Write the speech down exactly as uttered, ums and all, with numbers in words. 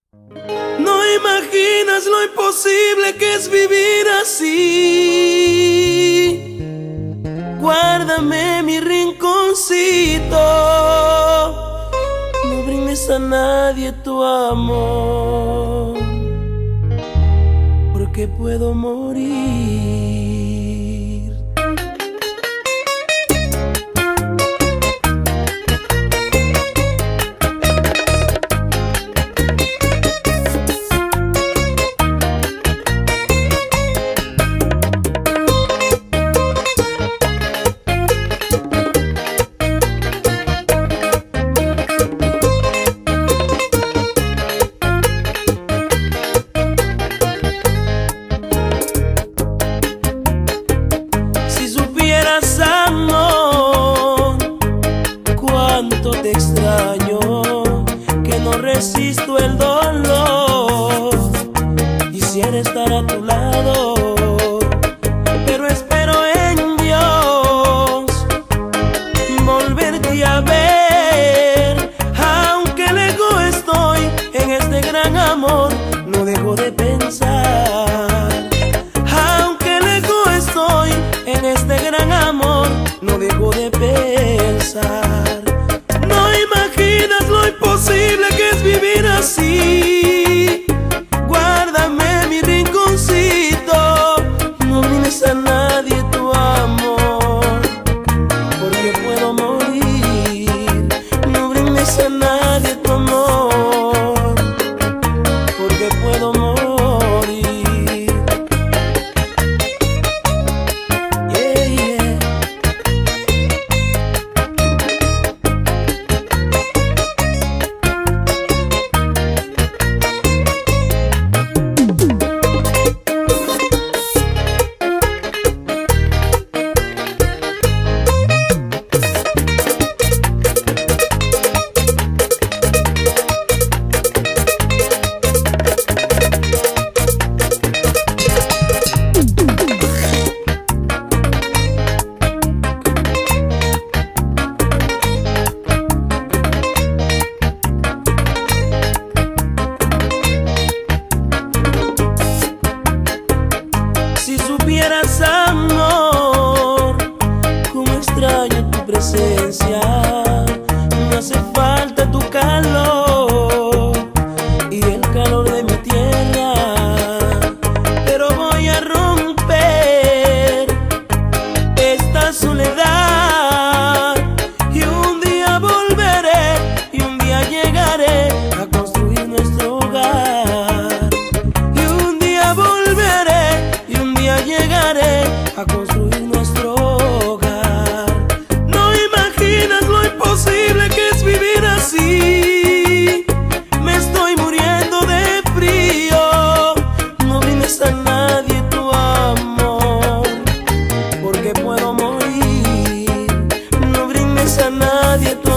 No imaginas lo imposible que es vivir así. Guárdame mi rinconcito, no brindes a nadie tu amor, porque puedo morir. Te extraño, que no resisto el dolor. Quisiera estar a tu lado, pero espero en Dios volverte a ver. Aunque lejos estoy en este gran amor, no dejo de pensar. Aunque lejos estoy en este gran amor, no dejo de pensar. No imaginas lo imposible que es vivir así. Guárdame mi rinconcito, no brindes a nadie tu amor, porque puedo morir. No brindes a nadie tu amor, porque puedo morir. Yeah, yeah. Si supieras, amor, cómo extraño tu presencia. Me hace falta tu calor y el calor de mi tierra, pero voy a romper esta soledad y un día volveré y un día llegaré a construir nuestro hogar. Y un día volveré y un día llegaré a construir nuestro hogar. No imaginas lo imposible que es vivir así. Me estoy muriendo de frío. No brindes a nadie tu amor, porque puedo morir. No brindes a nadie tu